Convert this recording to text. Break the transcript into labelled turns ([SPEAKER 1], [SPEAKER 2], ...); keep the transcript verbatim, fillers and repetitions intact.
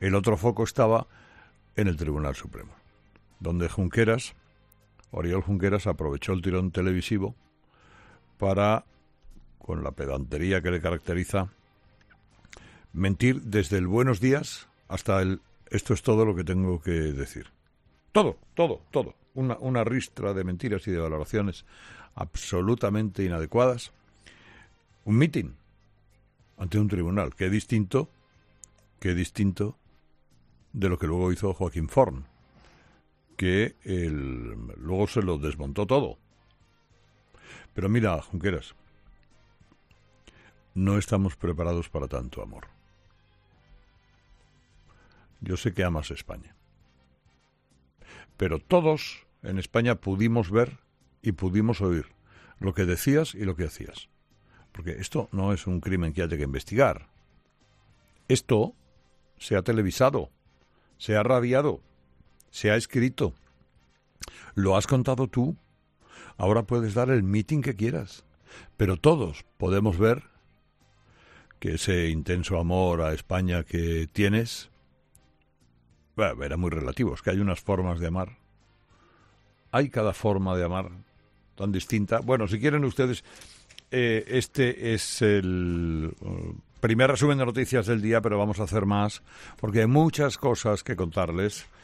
[SPEAKER 1] El otro foco estaba en el Tribunal Supremo, donde Junqueras, Oriol Junqueras, aprovechó el tirón televisivo para, con la pedantería que le caracteriza, mentir desde el buenos días hasta el esto es todo lo que tengo que decir. Todo, todo, todo. Una, una ristra de mentiras y de valoraciones absolutamente inadecuadas. Un mitin ante un tribunal, que distinto, que distinto de lo que luego hizo Joaquín Forn, que el, luego se lo desmontó todo. Pero mira, Junqueras, no estamos preparados para tanto amor. Yo sé que amas España, pero todos en España pudimos ver y pudimos oír lo que decías y lo que hacías. Porque esto no es un crimen que haya que investigar. Esto se ha televisado, se ha radiado, se ha escrito. Lo has contado tú. Ahora puedes dar el mitin que quieras. Pero todos podemos ver que ese intenso amor a España que tienes, bueno, era muy relativo. Es que hay unas formas de amar. Hay cada forma de amar tan distinta. Bueno, si quieren ustedes, eh, este es el uh, primer resumen de noticias del día, pero vamos a hacer más, porque hay muchas cosas que contarles.